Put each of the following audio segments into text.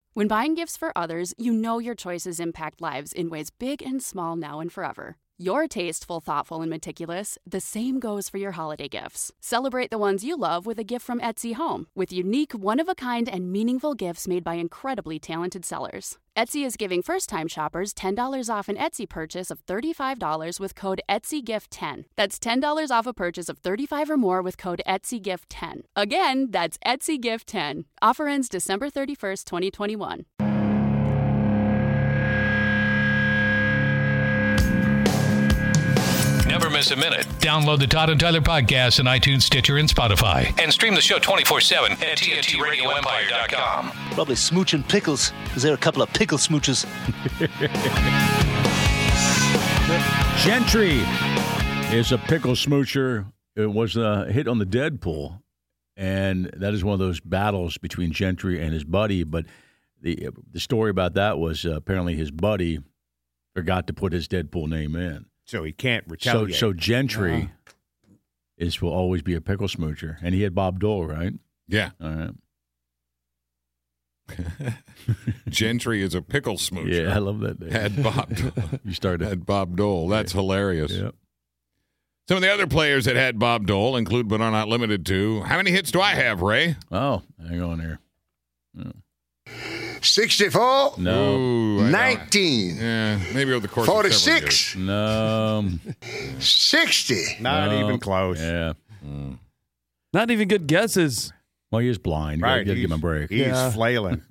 When buying gifts for others, you know your choices impact lives in ways big and small now and forever. You're tasteful, thoughtful, and meticulous. The same goes for your holiday gifts. Celebrate the ones you love with a gift from Etsy Home, with unique, one-of-a-kind, and meaningful gifts made by incredibly talented sellers. Etsy is giving first-time shoppers $10 off an Etsy purchase of $35 with code ETSYGIFT10. That's $10 off a purchase of $35 or more with code ETSYGIFT10. Again, that's ETSYGIFT10. Offer ends December 31st, 2021. Never miss a minute. Download the Todd and Tyler podcast on iTunes, Stitcher, and Spotify. And stream the show 24/7 at TNTRadioEmpire.com. Probably smooching pickles, because there are a couple of pickle smooches. Gentry is a pickle smoocher. It was a hit on the Deadpool, and that is one of those battles between Gentry and his buddy. But the story about that was apparently his buddy forgot to put his Deadpool name in. So he can't retaliate. So Gentry will always be a pickle smoocher. And he had Bob Dole, right? Yeah. All right. Gentry is a pickle smoocher. Yeah, I love that name. Had Bob You started. Had Bob Dole. That's hilarious. Yep. Some of the other players that had Bob Dole include, but are not limited to, how many hits do I have, Ray? Oh, hang on here. Oh. 64. No. Ooh, 19. Yeah, maybe over the course of 46. No. 60. Not even close. Yeah. Not even good guesses. Well, he is blind. Right. You got to give him a break. He's flailing.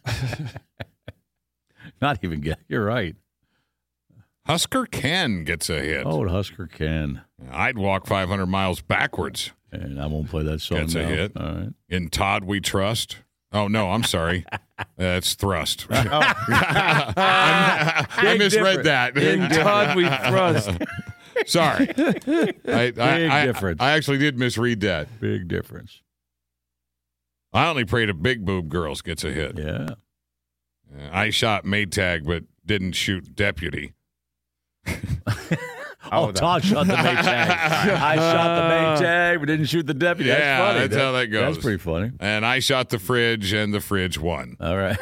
Not even get. You're right. Husker Ken gets a hit. Oh, Husker Ken. I'd walk 500 miles backwards. And I won't play that song Gets now. a hit. All right. In Todd We Trust. Oh, no, I'm sorry. That's Thrust. I misread that. In Todd We Trust. Sorry. Big difference. I actually did misread that. Big difference. I only pray to Big Boob Girls gets a hit. Yeah. I shot Maytag but didn't shoot Deputy. Todd shot the Maytag. I shot the Maytag but didn't shoot the deputy. Yeah, that's funny. that's how that goes. That's pretty funny. And I shot the fridge, and the fridge won. All right.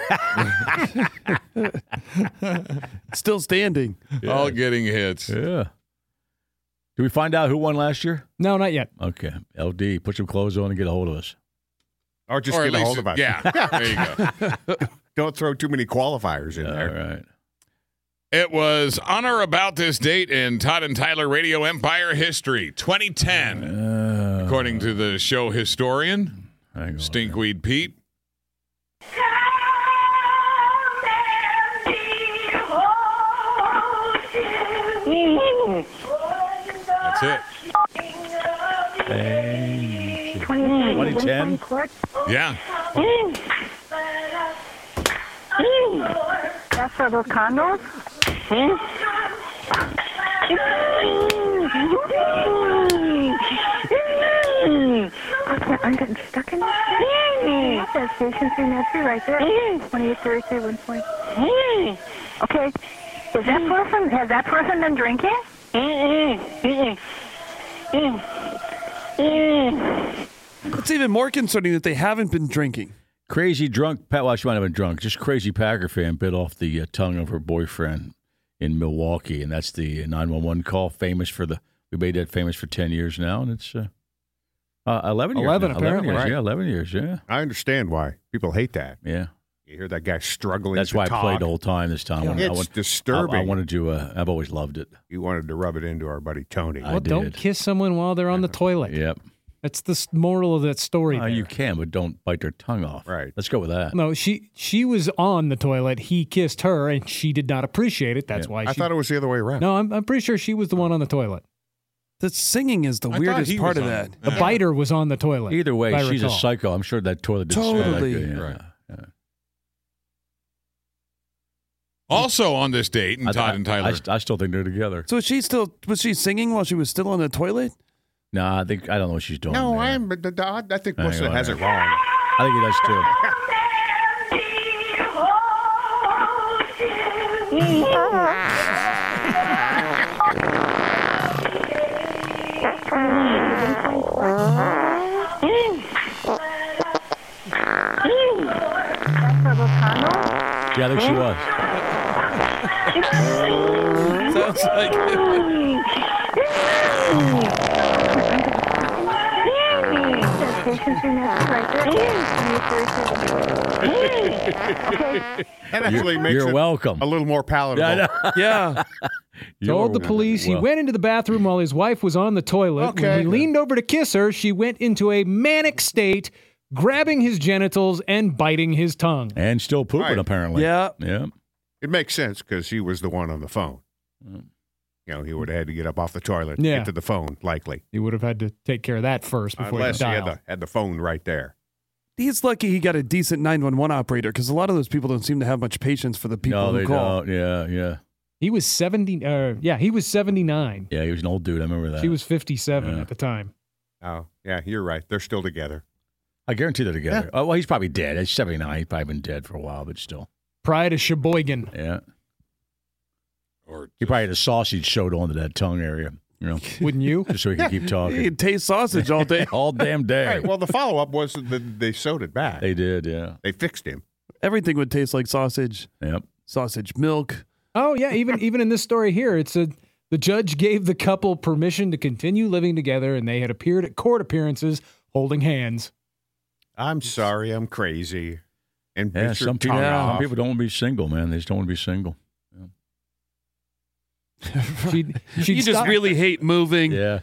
Still standing. Yeah. All getting hits. Yeah. Did we find out who won last year? No, not yet. Okay. LD, put some clothes on and get a hold of us. Or just Or get at a least- hold of us. Yeah, there you go. Don't throw too many qualifiers in All there. right. It was on or about this date in Todd and Tyler Radio Empire history, 2010, according to the show historian, Stinkweed Pete. That's it. 2010? Yeah. That's for those condos? I'm getting stuck in this. That's station 3 right there. 2833 1 point. Okay. Has that person been drinking? It's even more concerning that they haven't been drinking. Crazy drunk, well, she might have been drunk. Just crazy Packer fan bit off the tongue of her boyfriend in Milwaukee, and that's the 911 call. We made that famous for 10 years now, and it's 11 years. 11, now. apparently. 11 years, Right. yeah, 11 years, yeah. I understand why people hate that. Yeah. You hear that guy struggling. That's to why I talk. played the whole time this time. It's disturbing. I wanted to, I've always loved it. You wanted to rub it into our buddy Tony. I Well, don't did. kiss someone while they're on the toilet. Yep. That's the moral of that story. there. You can, but don't bite their tongue off. Right. Let's go with that. No, she was on the toilet. He kissed her, and she did not appreciate it. That's why I thought it was the other way around. No, I'm pretty sure she was the one on the toilet. The singing is the I thought weirdest he part was of on that. it. The biter was on the toilet. Either way, if I she's a recall. psycho. I'm sure that toilet didn't smell that Totally. good. Yeah. Right. Yeah. Also on this date in Todd and Tyler. I still think they're together. So was she singing while she was still on the toilet? No, I don't know what she's doing. No, there. I think Hang Wilson on has there. it wrong. I think he does too. That's for those condos? Yeah, I think she was. Sounds like That actually makes You're it welcome. a little more palatable. yeah. Told the police he went into the bathroom while his wife was on the toilet. Okay. When he leaned over to kiss her, she went into a manic state, grabbing his genitals and biting his tongue. And still pooping, Right. apparently. Yeah. Yeah. It makes sense because he was the one on the phone. You know, he would have had to get up off the toilet and Yeah. get to the phone, likely. He would have had to take care of that first before Unless he he dialed. had the phone right there. He's lucky he got a decent 911 operator because a lot of those people don't seem to have much patience for the people No, who they call. don't. Yeah, yeah. He was 70. He was 79. Yeah, he was an old dude. I remember that. She was 57 Yeah. at the time. Oh, yeah, you're right. They're still together. I guarantee they're together. Oh, well, he's probably dead. He's 79. He's probably been dead for a while, but still. Pride of Sheboygan. Yeah. Or He probably had a sausage sewed onto that tongue area, you know, Wouldn't you? just so he could keep He talking. could taste sausage all day. All damn day. Right. Well, the follow-up was that they sewed it back. They did, yeah. They fixed him. Everything would taste like sausage. Yep. Sausage milk. Oh yeah, even in this story here, the judge gave the couple permission to continue living together, and they had appeared at court appearances holding hands. I'm sorry, I'm crazy. And Yeah, bit your some people, tongue some off. people don't want to be single, man. They just don't want to be single. She'd You just stop- really hate moving. Yeah.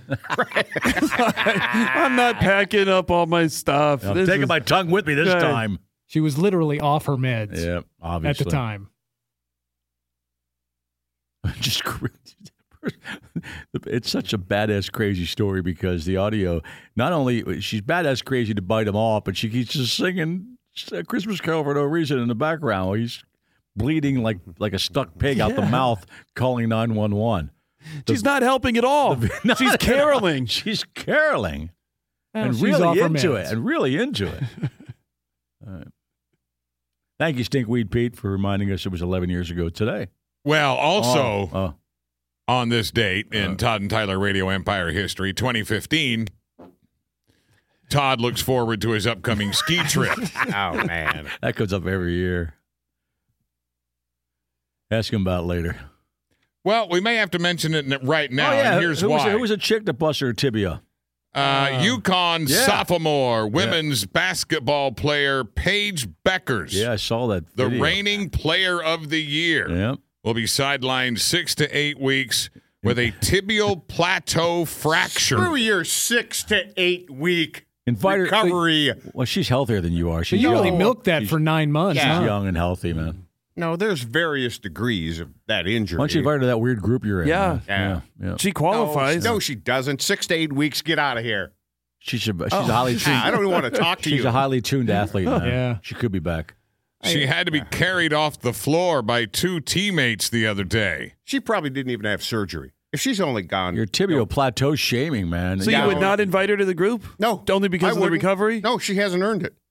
I'm not packing up all my stuff. I'm This taking is- my tongue with me this Good. time. She was literally off her meds Yeah, at obviously. the time. Just it's such a badass crazy story because the audio, not only she's badass crazy to bite him off, but she keeps just singing a Christmas Carol for no reason in the background while he's bleeding like a stuck pig out the mouth, calling 911. She's not helping at all. She's caroling. She's caroling Well, and she's really off her into meds. it. And really into it. All right. Thank you, Stinkweed Pete, for reminding us it was 11 years ago today. Well, also Oh. on this date in Todd and Tyler Radio Empire history, 2015, Todd looks forward to his upcoming ski trip. Oh, man. That comes up every year. Ask him about it later. Well, we may have to mention it right now, oh, yeah. and here's who why. Was a chick that busted her tibia? UConn yeah. sophomore women's basketball player Paige Beckers, Yeah, I saw that the video. reigning player of the year, Yeah. will be sidelined 6 to 8 weeks with a tibial plateau fracture. Screw your 6 to 8 week Invite her- recovery. Well, she's healthier than you are. But She's you really young. milked that for 9 months, She's huh? young and healthy, man. No, there's various degrees of that injury. Why don't you invite her to that weird group you're in? Yeah. man? Yeah. She qualifies. No, she doesn't. 6 to 8 weeks. Get out of here. She's a highly tuned. I don't even want to talk to She's you. a highly tuned athlete, man. Yeah. She could be back. She had to be carried off the floor by 2 teammates the other day. She probably didn't even have surgery. If she's only gone. Your tibial plateau shaming, man. So Yeah. you would not invite her to the group? No. Only because I of the wouldn't. recovery? No, she hasn't earned it.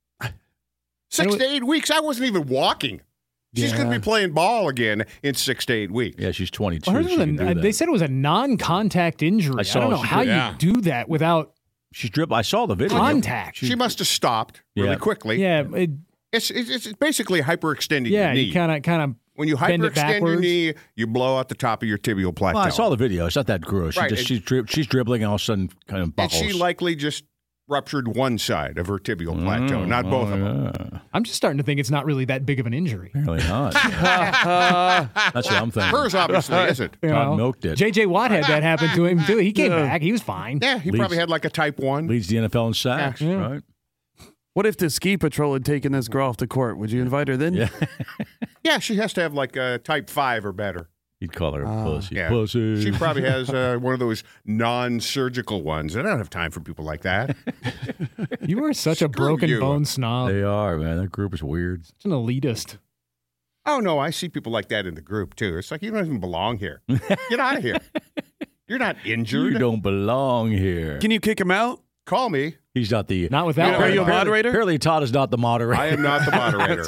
6 to 8 weeks. I wasn't even walking. She's going to be playing ball again in 6 to 8 weeks. Yeah, she's 22. Well, hers She was can do that. they said it was a non-contact injury. I I, saw don't know she how did. Yeah. you do that without She's dribble. I saw the video. contact. She must have stopped really Yeah. quickly. Yeah, It's basically hyperextending yeah. your knee. You kind of When you bend it hyperextend your backwards. knee, you blow out the top of your tibial plateau. Well, I saw the video. It's not that gross. Right, She's dribbling and all of a sudden kind of and buckles. she likely just ruptured one side of her tibial plateau, not both of them. Yeah. I'm just starting to think it's not really that big of an injury. Apparently not. That's what I'm thinking. Hers obviously isn't. You Todd know? milked it. J.J. Watt had that happen to him too. He came back. He was fine. Yeah, he Leads- probably had like a type 1. Leads the NFL in sacks, Yeah. right? What if the ski patrol had taken this girl off the court? Would you invite her then? Yeah. Yeah, she has to have like a type 5 or better. He'd call her a pussy. Yeah. Pussy. She probably has one of those non-surgical ones. I don't have time for people like that. You are such a Screw broken you. bone snob. They are, man. That group is weird. Such an elitist. Oh, no, I see people like that in the group, too. It's like, you don't even belong here. Get out of here. You're not injured. You don't belong here. Can you kick him out? Call me. He's not the. Not without. Are you a one. moderator? Apparently, Todd is not the moderator. I am not the moderator.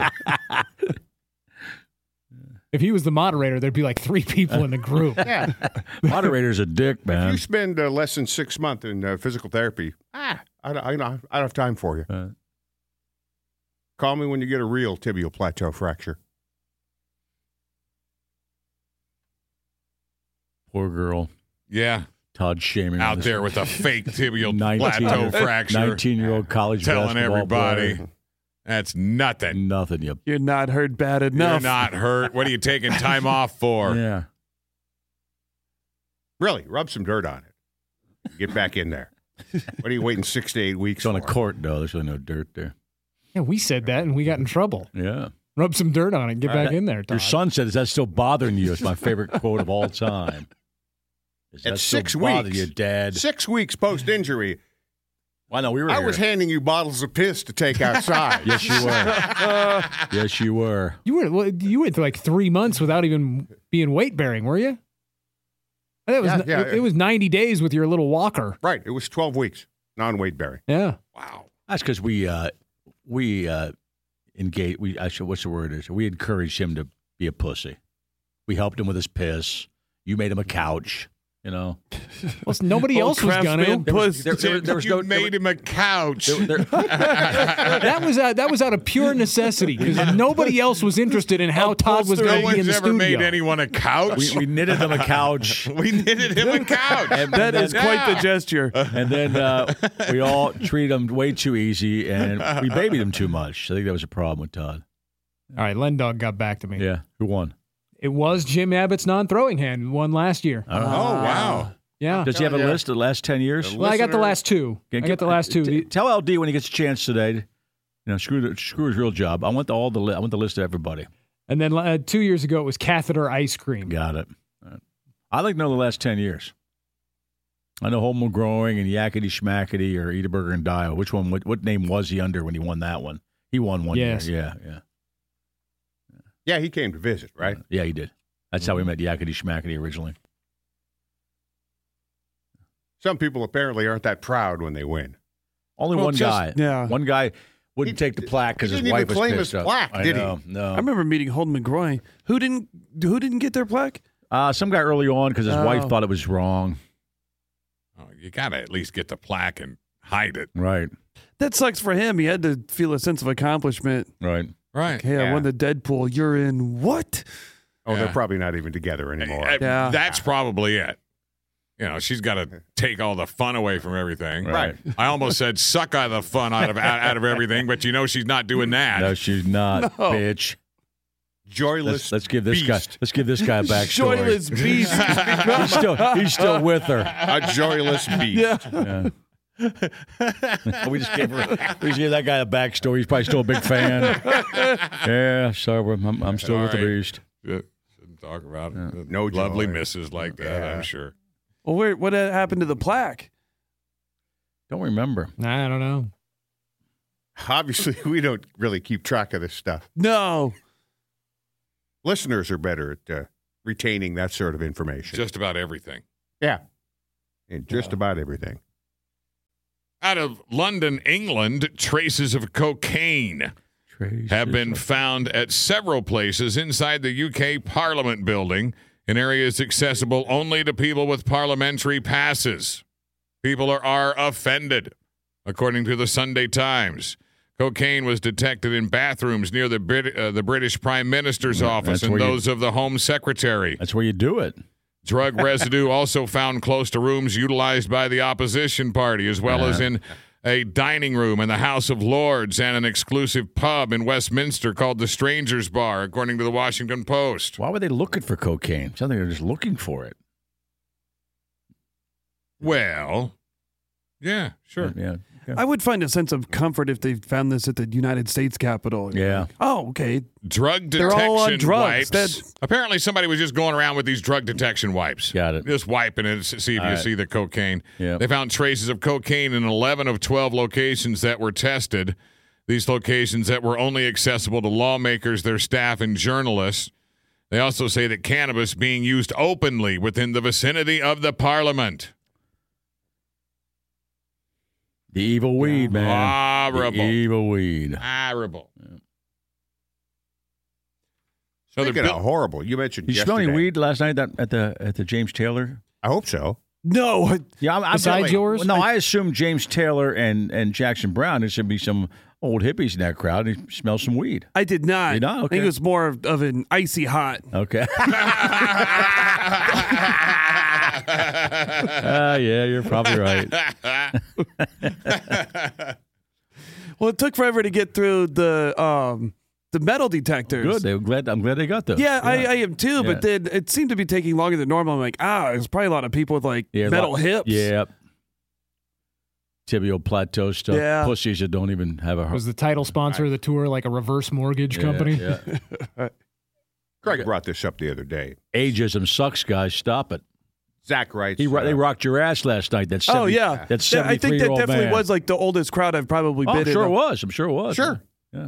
If he was the moderator, there'd be like 3 people in the group. Yeah. Moderator's a dick, If man. you spend less than 6 months in physical therapy, I don't have time for you. Call me when you get a real tibial plateau fracture. Poor girl. Yeah. Todd shaming Out there with a fake tibial plateau fracture. 19-year-old college telling everybody player. that's nothing. Nothing. Yep. You're not hurt bad enough. You're not hurt. What are you taking time off for? Yeah. Really, rub some dirt on it. Get back in there. What are you waiting 6 to 8 weeks It's on a for? court, though. There's really no dirt there. Yeah, we said that and we got in trouble. Yeah. Rub some dirt on it. Get back in there, Your Todd. son said, "Is that still bothering you?" It's my favorite quote of all time. Is that At still 6 bothering weeks, you, Dad? 6 weeks post-injury, I know we were. I here. was handing you bottles of piss to take outside. Yes, you were. Yes, you were. You went through like 3 months without even being weight bearing, were you? It was 90 days with your little walker. Right. It was 12 weeks, non-weight bearing. Yeah. Wow. That's because we engage. What's the word? Is we encouraged him to be a pussy. We helped him with his piss. You made him a couch. You know. Well, nobody else was gonna. There was no. made him a couch. That was out of pure necessity because nobody else was interested in how Todd was going to be in the ever studio. made anyone a couch. We knitted him a couch. We knitted him a couch. That is quite the gesture. And then we all treated him way too easy, and we babied him too much. I think that was a problem with Todd. All right, Len Dog got back to me. Yeah, who won? It was Jim Abbott's non-throwing hand who won last year. Oh, wow. Yeah. Does he have a list of the last 10 years? Well, I got the last two. Tell LD when he gets a chance today. Screw his real job. I want the list of everybody. And then 2 years ago, it was catheter ice cream. Got it. Right. I'd like to know the last 10 years. I know Home Growing and Yakety Schmackety or Eat a Burger and Die. Which one? What name was he under when he won that one? He won one year. Yeah. Yeah, he came to visit, right? Yeah, he did. That's how we met Yakety Schmackety originally. Some people apparently aren't that proud when they win. Only one guy. Yeah. One guy wouldn't take the plaque because his wife was claim pissed his off. plaque, did he? No. I remember meeting Holden McGroin. Who didn't get their plaque? Some guy early on because his wife thought it was wrong. Oh, you got to at least get the plaque and hide it. Right. That sucks for him. He had to feel a sense of accomplishment. Right. Right. Hey, I won the Deadpool. You're in what? Oh, they're probably not even together anymore. Yeah. That's probably it. She's got to take all the fun away from everything. Right. I almost said suck all the fun out of everything, but she's not doing that. No, she's not, bitch. Joyless. Let's give this beast. guy a backstory. Joyless beast. he's still with her. A joyless beast. Yeah. we just gave that guy a backstory. He's probably still a big fan. Yeah, sorry, I'm still with the beast. Shouldn't talk about it. No lovely joy. misses like that, I'm sure. Well, what happened to the plaque? Don't remember. I don't know. Obviously, we don't really keep track of this stuff. No. Listeners are better at retaining that sort of information. Just about everything. Yeah. And just about everything. Out of London, England, traces of cocaine have been found at several places inside the UK Parliament building in areas accessible only to people with parliamentary passes. People are offended, according to the Sunday Times. Cocaine was detected in bathrooms near the British Prime Minister's office and those of the Home Secretary. That's where you do it. Drug residue also found close to rooms utilized by the opposition party, as well as in a dining room in the House of Lords and an exclusive pub in Westminster called the Strangers Bar, according to the Washington Post. Why were they looking for cocaine? Something they're just looking for it. Well, yeah, sure. Yeah. I would find a sense of comfort if they found this at the United States Capitol. Yeah. Oh, okay. Drug They're all on detection drugs. wipes. Apparently, somebody was just going around with these drug detection wipes. Got it. Just wiping it to see if you see the cocaine. Yeah. They found traces of cocaine in 11 of 12 locations that were tested. These locations that were only accessible to lawmakers, their staff, and journalists. They also say that cannabis being used openly within the vicinity of the Parliament. The evil weed, man. Horrible. The evil weed. Horrible. Yeah. So Speaking of horrible, you mentioned you yesterday. smelling weed last night at the James Taylor? I hope so. No. Yeah, Besides yours? No, I assume James Taylor and Jackson Brown. There should be some old hippies in that crowd. He smells some weed. I did not. You did not? Okay. I think it was more of an icy hot. Okay. Yeah, you're probably right. Well, it took forever to get through the metal detectors. Good. I'm glad they got those. Yeah, I am too. But then it seemed to be taking longer than normal. I'm like, there's probably a lot of people with metal hips. Yeah. Tibial plateau stuff. Yeah. Pussies that don't even have a heart. Was the title sponsor of the tour like a reverse mortgage company? Yeah. Craig brought this up the other day. Ageism sucks, guys. Stop it. Zach writes. They rocked your ass last night. That's 70, yeah. That 73-year-old I think that definitely man. was like the oldest crowd I've probably been in. I'm sure it was. Sure. Yeah.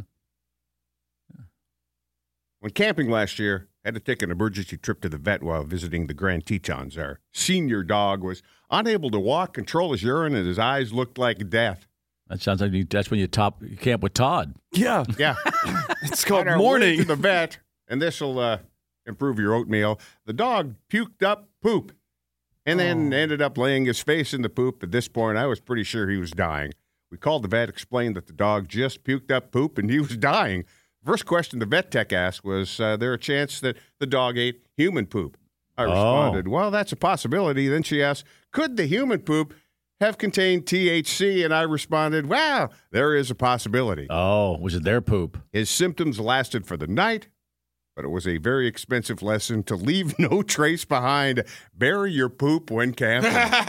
When camping last year, I had to take an emergency trip to the vet while visiting the Grand Tetons. Our senior dog was unable to walk, control his urine, and his eyes looked like death. That sounds like that's when you camp with Todd. Yeah. Yeah. It's called On our morning. way to the vet, and this will improve your oatmeal. The dog puked up poop and then ended up laying his face in the poop. At this point, I was pretty sure he was dying. We called the vet, explained that the dog just puked up poop and he was dying. First question the vet tech asked was, there a chance that the dog ate human poop? I responded, well, that's a possibility. Then she asked, could the human poop have contained THC? And I responded, well, there is a possibility. Oh, was it their poop? His symptoms lasted for the night, but it was a very expensive lesson to leave no trace behind. Bury your poop when camping.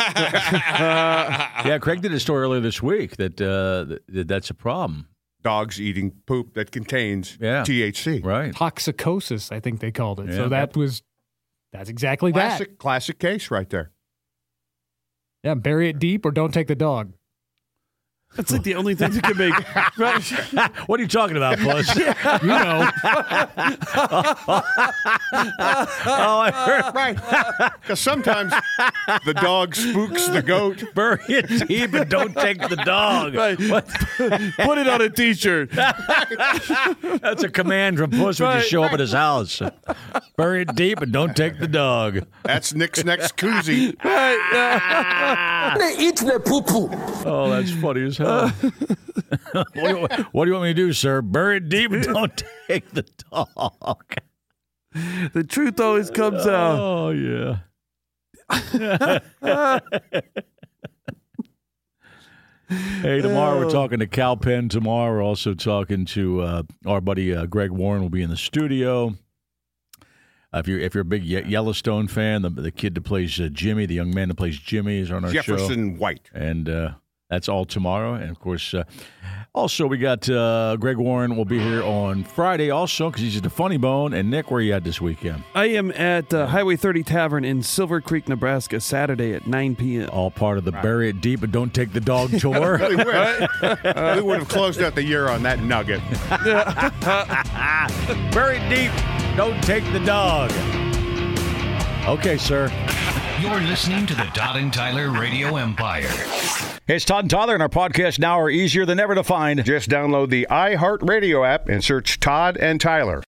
Yeah, Craig did a story earlier this week that that's a problem. Dogs eating poop that contains THC. Right. Toxicosis, I think they called it. Yeah. So that's exactly that. Classic case right there. Yeah, bury it deep or don't take the dog. That's like the only thing that can make. What are you talking about, Puss? You know. I heard. Right. Because sometimes the dog spooks the goat. Bury it deep and don't take the dog. Right. Put it on a T-shirt. That's a command from Puss when you show up at his house. Bury it deep and don't take the dog. That's Nick's next koozie. Eat the poo-poo. Oh, that's funny as hell. What do you want me to do, sir? Bury it deep and don't take the dog. The truth always comes out. Oh, yeah. Hey, tomorrow we're talking to Cal Penn. Tomorrow we're also talking to our buddy Greg Warren will be in the studio. If you're a big Yellowstone fan, the kid that plays Jimmy, the young man that plays Jimmy is on our show. Jefferson White. And that's all tomorrow. And, of course, also we got Greg Warren will be here on Friday also because he's at the Funny Bone. And, Nick, where are you at this weekend? I am at Highway 30 Tavern in Silver Creek, Nebraska, Saturday at 9 p.m. All part of the Bury It Deep and Don't Take the Dog tour. We would have closed out the year on that nugget. Bury it deep. Don't take the dog. Okay, sir. You're listening to the Todd and Tyler Radio Empire. Hey, it's Todd and Tyler, and our podcast now are easier than ever to find. Just download the iHeartRadio app and search Todd and Tyler.